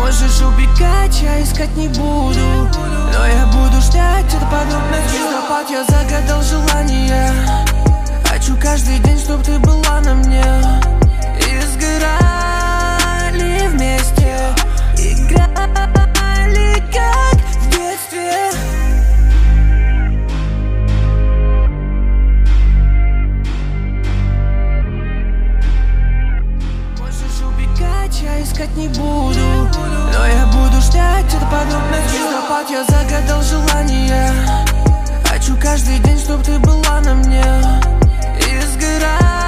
Можешь убегать, я искать не буду, но я буду ждать это подобных звездопад. Я загадал желание, хочу каждый день, чтоб ты была на мне. И сгорали вместе, играли как в детстве. Можешь убегать, я искать не буду, но я буду ждать это подобных звездопад. Я загадал желание, хочу каждый день, чтоб ты была на мне. И сгорали